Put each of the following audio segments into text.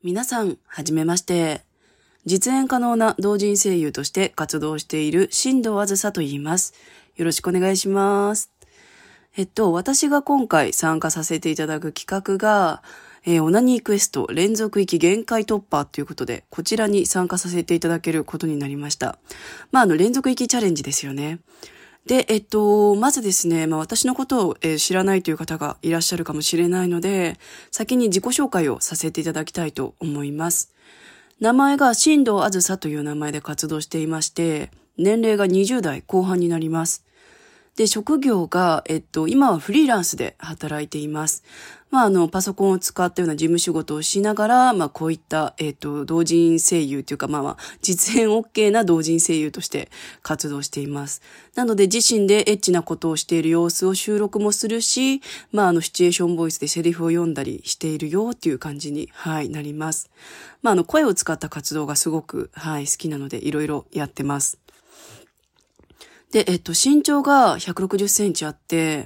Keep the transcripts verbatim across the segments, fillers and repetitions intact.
皆さん、はじめまして。実演可能な同人声優として活動している新藤あずさと言います。よろしくお願いします。えっと、私が今回参加させていただく企画が、えー、オナニークエスト連続域限界突破ということで、こちらに参加させていただけることになりました。まあ、あの、連続域チャレンジですよね。で、えっと、まずですね、まあ私のことを、えー知らないという方がいらっしゃるかもしれないので、先に自己紹介をさせていただきたいと思います。名前が新藤あずさという名前で活動していまして、年齢がにじゅう代後半になります。で、職業が、えっと、今はフリーランスで働いています。まあ、あの、パソコンを使ったような事務仕事をしながら、まあ、こういった、えっと、同人声優というか、まあまあ、実演 OK な同人声優として活動しています。なので、自身でエッチなことをしている様子を収録もするし、まあ、あの、シチュエーションボイスでセリフを読んだりしているよっていう感じに、はい、なります。まあ、あの、声を使った活動がすごく、はい、好きなので、いろいろやってます。で、えっと、身長がひゃくろくじゅっセンチあって、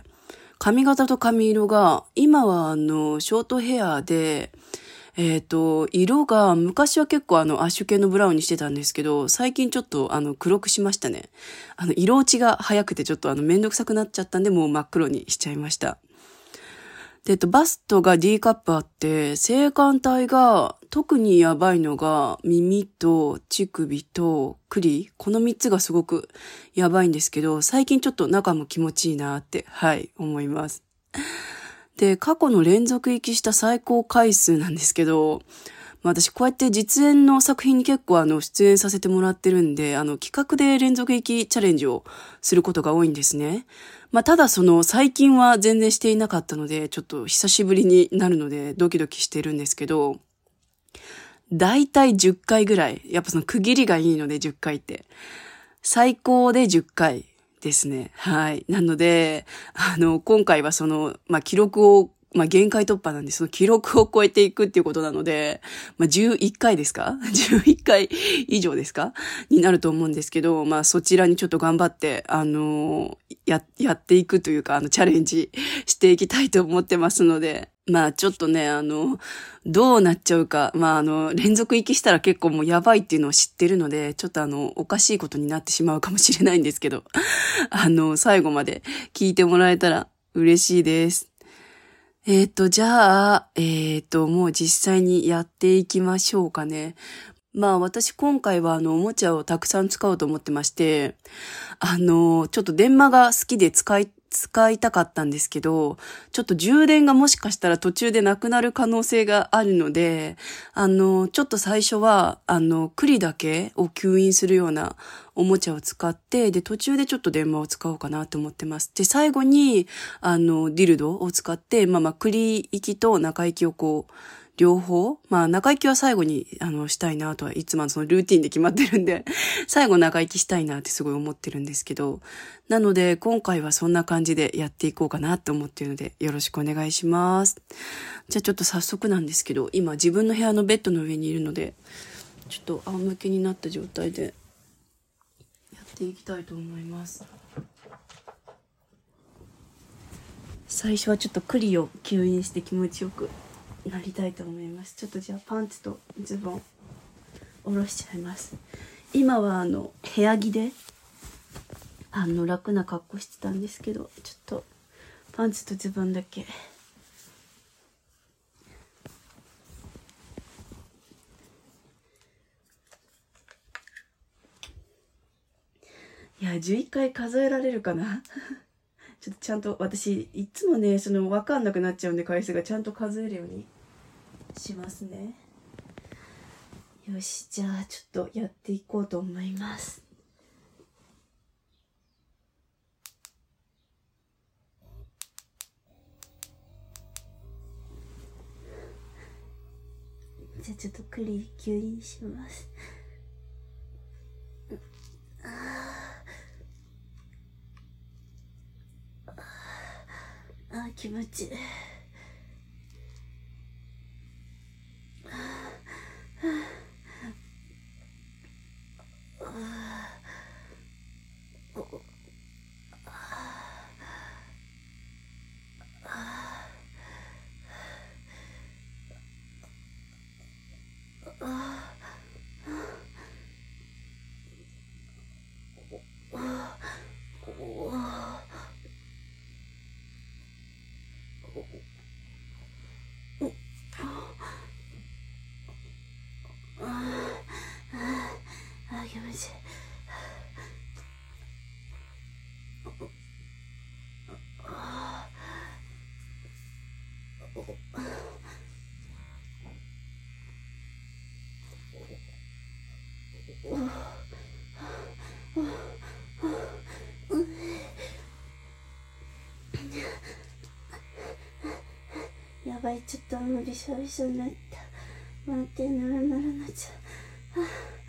髪型と髪色が、今はあの、ショートヘアで、えっと、色が、昔は結構あの、アッシュ系のブラウンにしてたんですけど、最近ちょっとあの、黒くしましたね。あの、色落ちが早くてちょっとあの、めんどくさくなっちゃったんで、もう真っ黒にしちゃいました。で、えっと、バストが D カップあって、性感帯が特にやばいのが耳と乳首と栗。このみっつがすごくやばいんですけど、最近ちょっと中も気持ちいいなって、はい、思います。で、過去の連続行きした最高回数なんですけど、まあ、私こうやって実演の作品に結構あの出演させてもらってるんで、あの企画で連続行きチャレンジをすることが多いんですね。まあ、ただその最近は全然していなかったので、ちょっと久しぶりになるのでドキドキしてるんですけど、だいたいじゅっかいぐらい、やっぱその区切りがいいのでじゅっかいって。最高でじゅっかいですね。はい。なので、あの、今回はその、まあ、記録をまあ、限界突破なんで、その記録を超えていくっていうことなので、まあ、じゅういっかいですか ?じゅういっ 回以上ですかになると思うんですけど、まあ、そちらにちょっと頑張って、あのー、や、やっていくというか、あの、チャレンジしていきたいと思ってますので、まあ、ちょっとね、あの、どうなっちゃうか、まあ、あの、連続行きしたら結構もうやばいっていうのを知ってるので、ちょっとあの、おかしいことになってしまうかもしれないんですけど、あの、最後まで聞いてもらえたら嬉しいです。えっと、じゃあ、えっと、もう実際にやっていきましょうかね。まあ私今回はあのおもちゃをたくさん使おうと思ってまして、あの、ちょっと電話が好きで使い、使いたかったんですけど、ちょっと充電がもしかしたら途中でなくなる可能性があるので、あの、ちょっと最初は、あの、栗だけを吸引するようなおもちゃを使って、で、途中でちょっと電話を使おうかなと思ってます。で、最後に、あの、ディルドを使って、まあまあ、栗息と中息をこう、両方まあ、中息は最後に、あの、したいなとはいつもそのルーティンで決まってるんで、最後中息したいなってすごい思ってるんですけど、なので、今回はそんな感じでやっていこうかなって思ってるので、よろしくお願いします。じゃあちょっと早速なんですけど、今自分の部屋のベッドの上にいるので、ちょっと仰向けになった状態でやっていきたいと思います。最初はちょっと栗を吸引して気持ちよくなりたいと思います。ちょっとじゃあパンツとズボン下ろしちゃいます。今はあの部屋着であの楽な格好してたんですけど、ちょっとパンツとズボンだけ。いや、じゅういっかい数えられるかなちょっとちゃんと、私いつもね、その分かんなくなっちゃうんで回数がちゃんと数えるようにしますね。よし、じゃあちょっとやっていこうと思います。じゃあちょっと栗吸引します。あー、気持ちいい。 やばい、ちょっとあんまりびしょびしょになった。待って、ぬるぬるなっちゃう。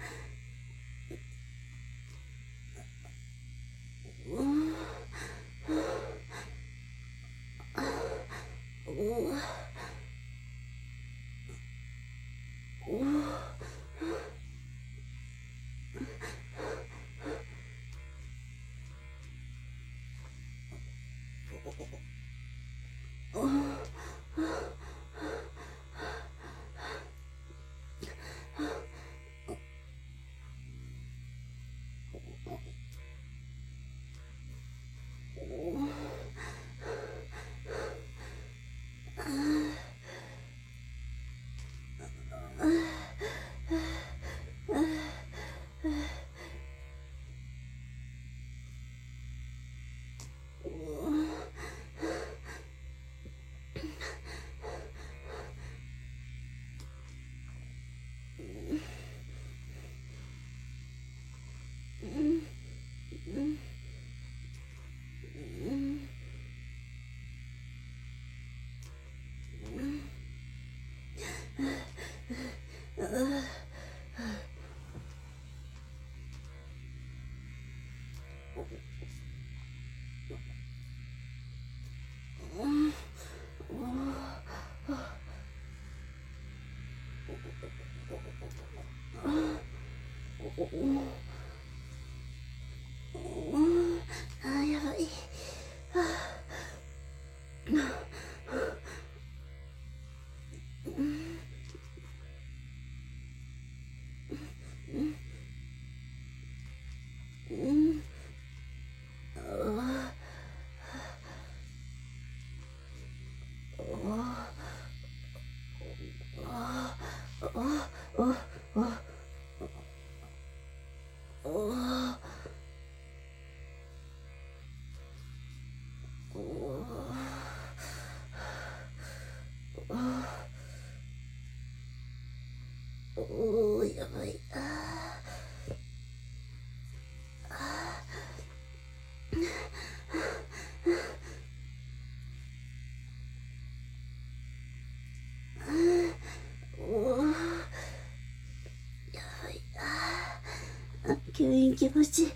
あー、やばい。おー、やばい。あー、おー、やばい。あー、吸引気持ちいい。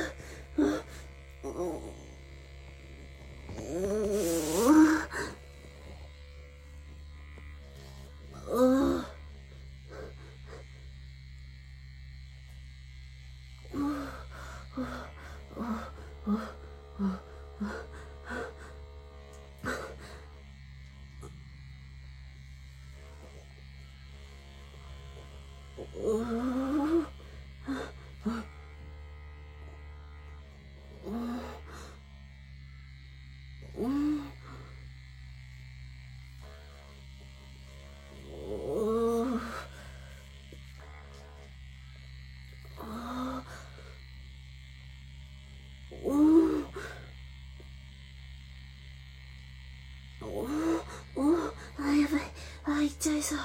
あ、行っちゃいそう。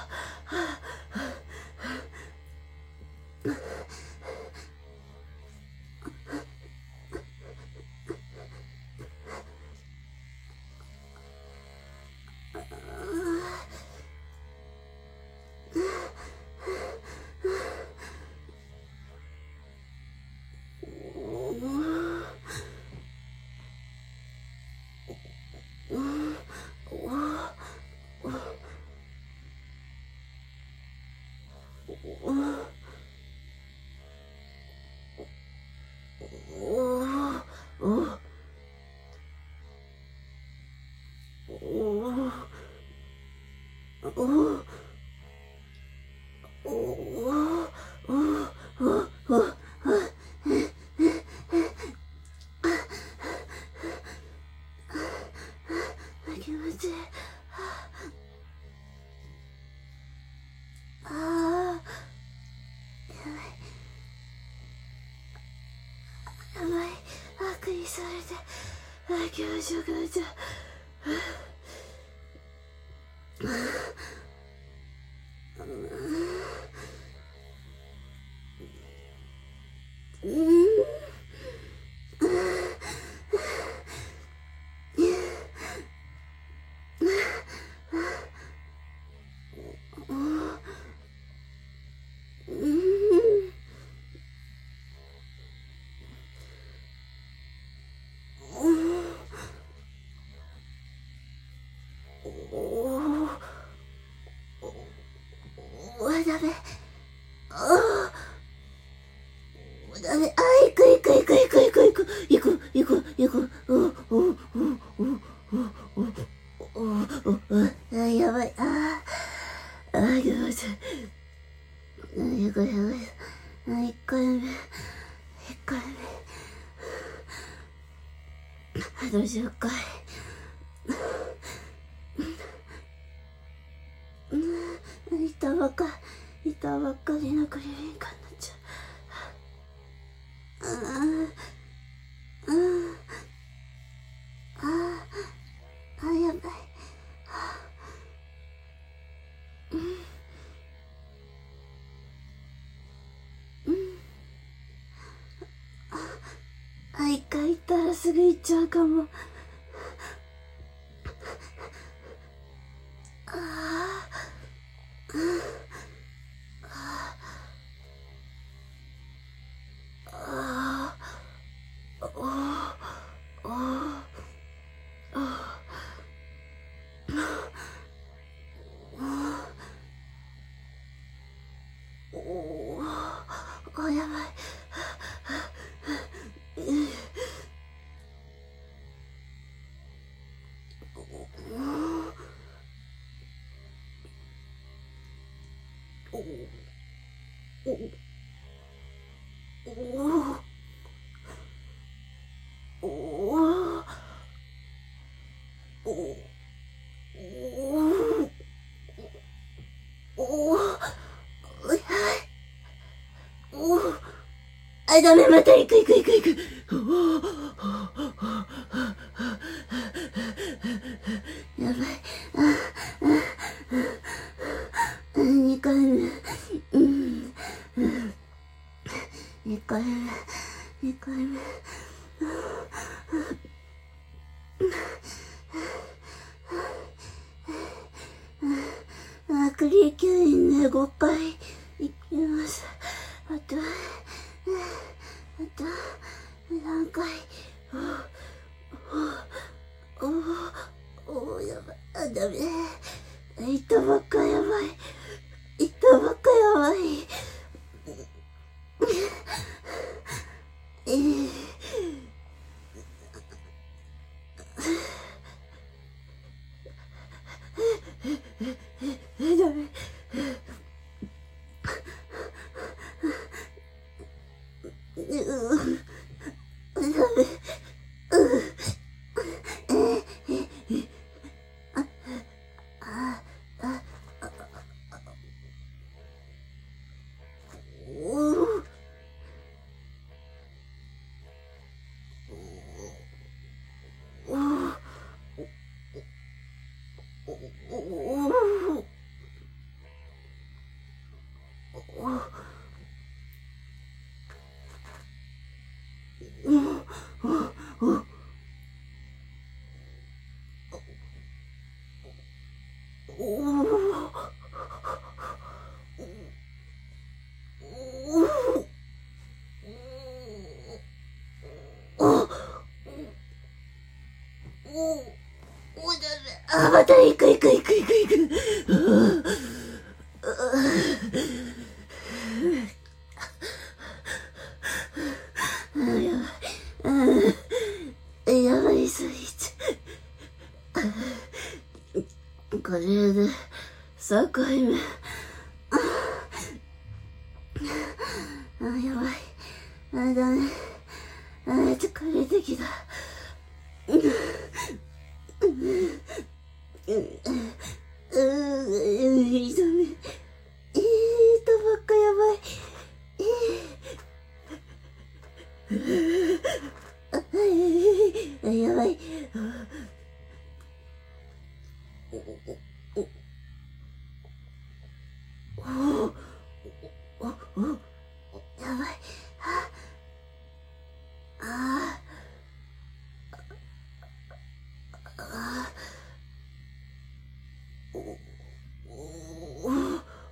それで、あ、気持ちよくなっちゃう。うん。ダメ。ああ。ダメ。あ、行く行く行く行く行く行く行く行く行く。おおおおおおお。あ、やばい。ああ。あ、気持ちいい。あ、やばいやばい。あ、一回目。一回目。どうしようかい。いたばっか、いたばっかりのクリリンカになっちゃう。ああ、ああ、ああ、やばい。うん、うん。あ、一回行ったらすぐ行っちゃうかも。ああ。お、やばい。あ、ダメ、また行く行く行く行く。やばい。あ、あ、二回目。うん。二回目。二回目。あ、クリーキュインね、ごかい行きます。あと、あと、何回。おお、おお、やばい。あ、ダメ。行ったばっかやばい。行ったばっかやばい。えー、ダメ。あ、また行く行く行く行く行く。あ、やばい。あ、やばいスイーツ。これでさんかいめ。あ、やばい。あ、ダメ。あ、疲れてきた。うんうん、痛め。えー、とばっかやばい。えー、あ、えー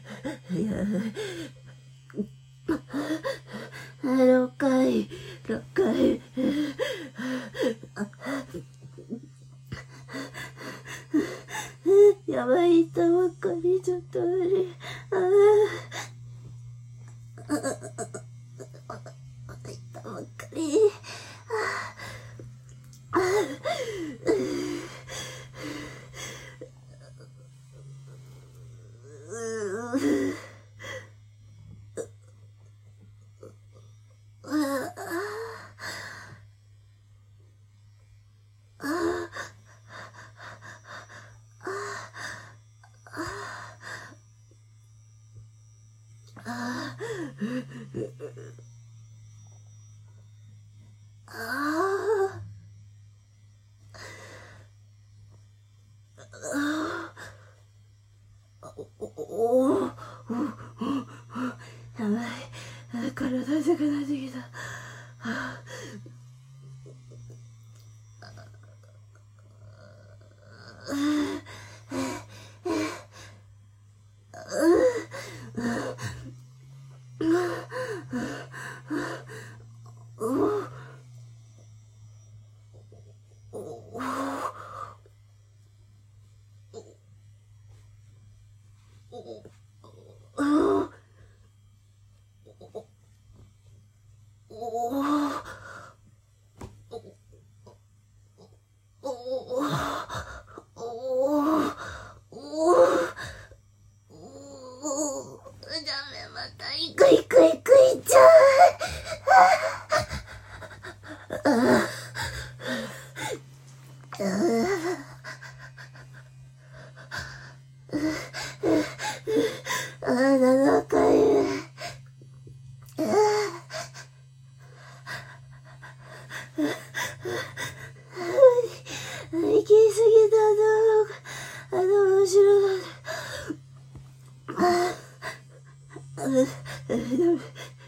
い。 いや、ろっかい、ろっかい。やばい、痛ばっかり、ちょっと無理。ああ、痛ばっかり。ああ、やばい、体痛くなってきた。行く行く行く行っちゃう。ああ、ななかいめ。行き過ぎた、あの、あの、後ろだ。ああ、ダメ。ダメ。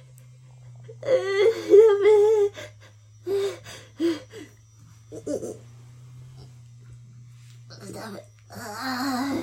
ダメ。ああ。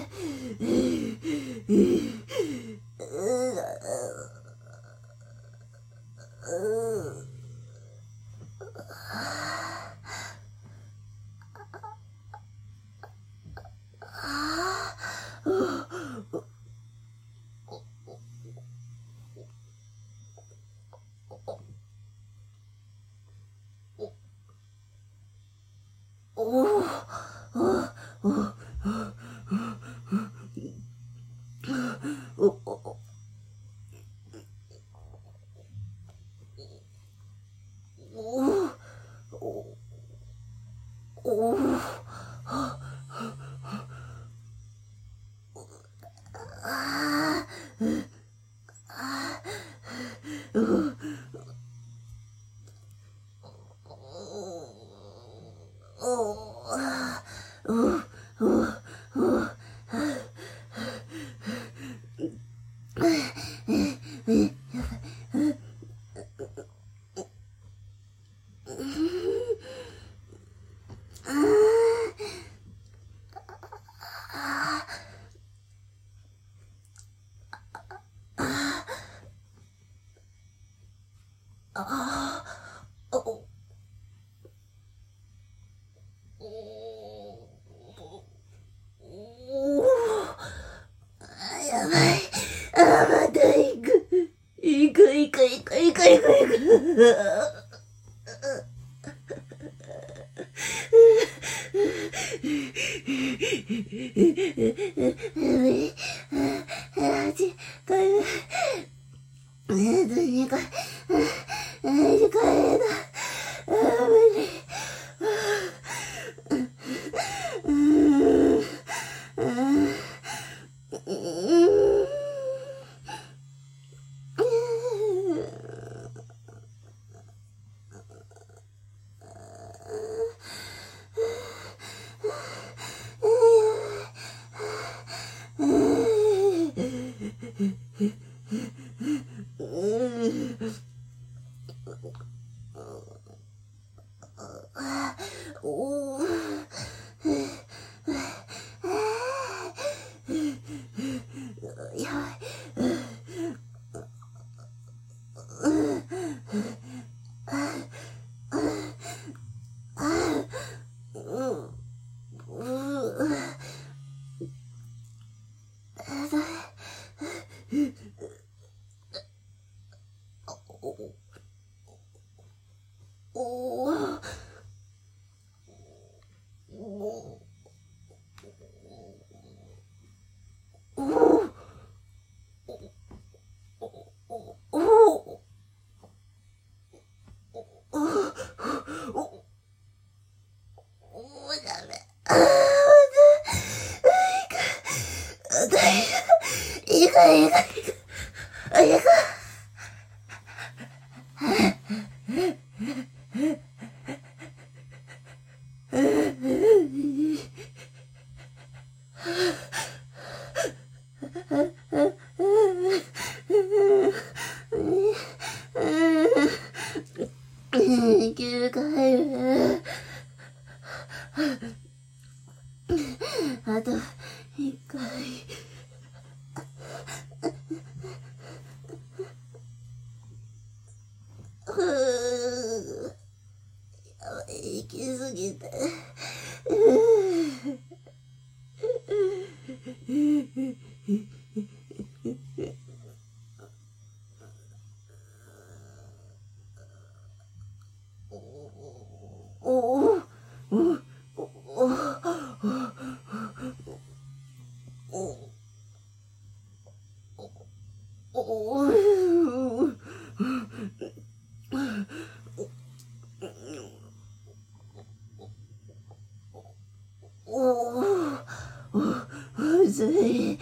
やばい。あ、また行く。行く行く行く行く行く行く。はちかいめ。えっと、にかい。にかいめだ。無理。やばい。 あれか。いけるかい。あと一回。ふう、やばい、息すぎて。おおむずい。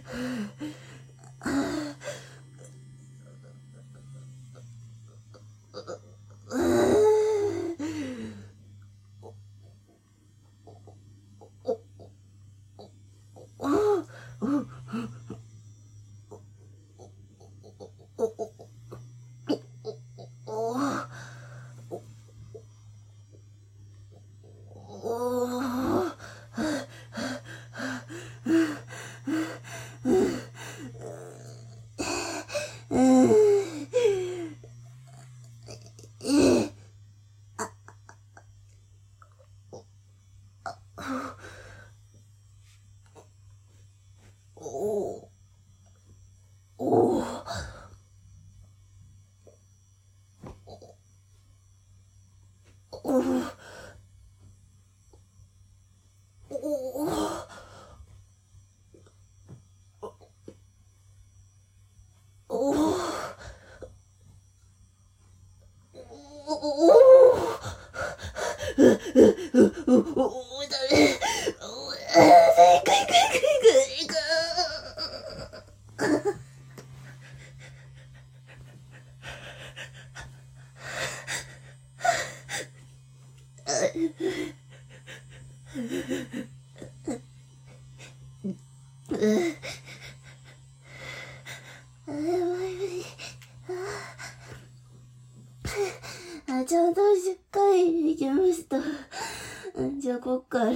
あ、ちゃんとしっかりできました。じゃあ、こっから。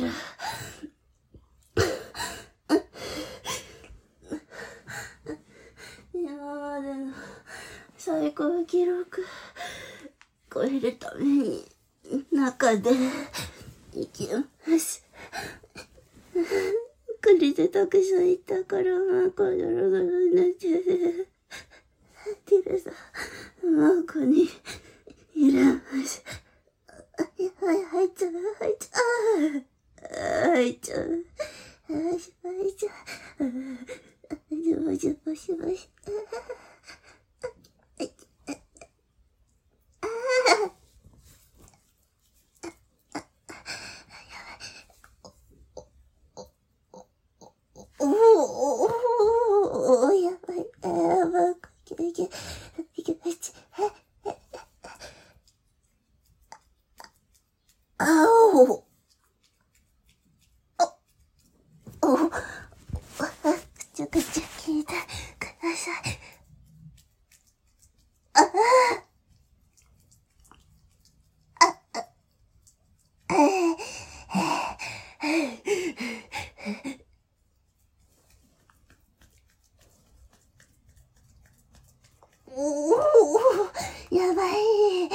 今までの最高記録超えるために中でいきます。これでたくさんいたから、まあ、これロゴになっちゃう。ティルさん、まあ、ここにいらます。はい、入っちゃう、入っちゃう。入っちゃう。入っちゃう。ジュバジュバジュバジュバ。おおおお、やばい、やばい、いけいけ、いけ、いけ、あおおお、くちゃくちゃ聞いてください。あああああおお、やばい。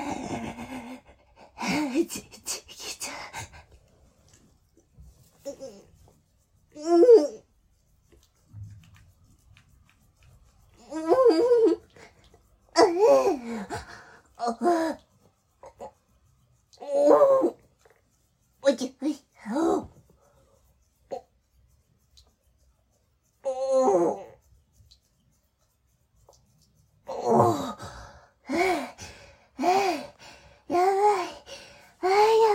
ち、ち、きちゃう。うん。うん。あれ。あ。お。おいけ、はい。お。お。お。やばい。あ、や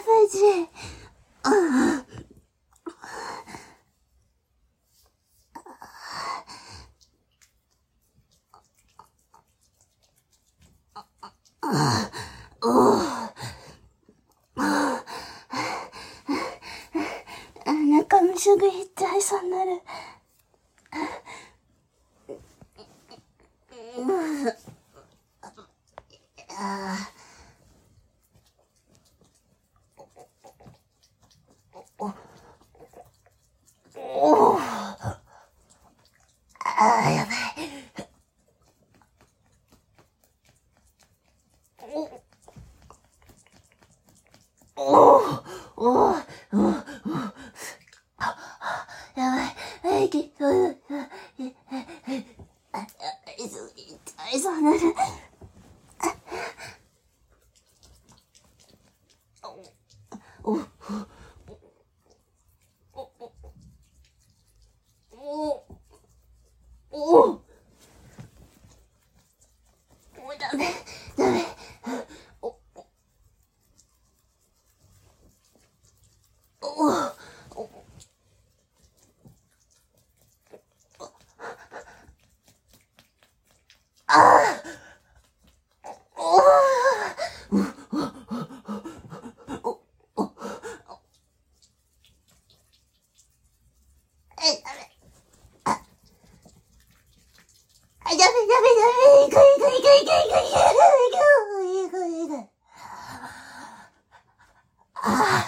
すぐ痛いそうになる。ああ。おお。ああ、やばい。おおおおおおやばい。あ、いけ、そうだ。あ、痛いそうになる。おおおおおダメダメおおおおああおおおえダメあダメダメダメいくいくいくいくいくいくいくいくいくいくあ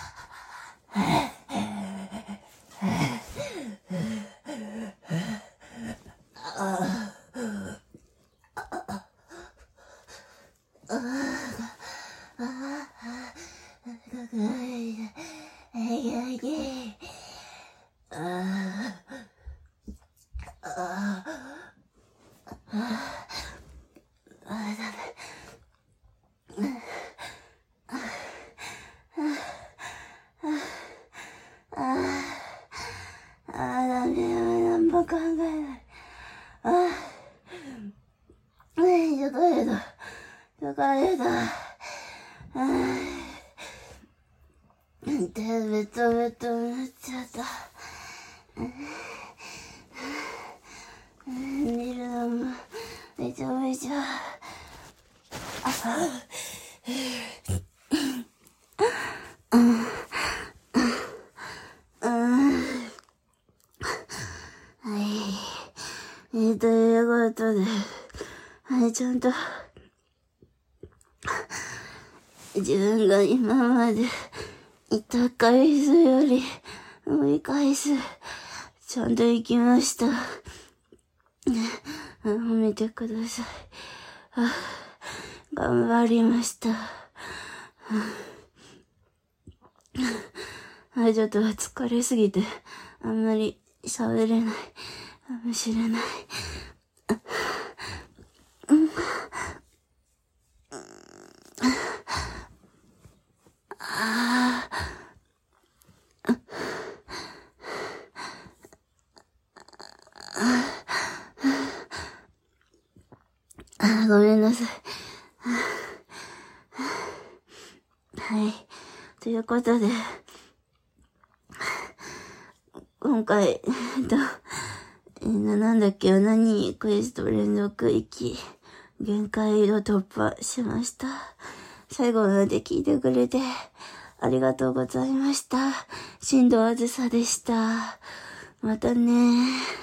あダメなんも考えないああチョコレートチョコレートあ手ベトベトになっちゃった寝るのもめちゃめちゃあえー、ということで、はい、ちゃんと、自分が今までいた回数より、多い回数、ちゃんと行きました。褒めてください。あ頑張りました。あちょっと疲れすぎて、あんまり喋れない。かもしれない。ああ、ごめんなさい。はい。ということで、今回、えっと、えー、なんだっけ、何クエスト連続行き、限界を突破しました。最後まで聞いてくれて、ありがとうございました。新藤あずさでした。またね。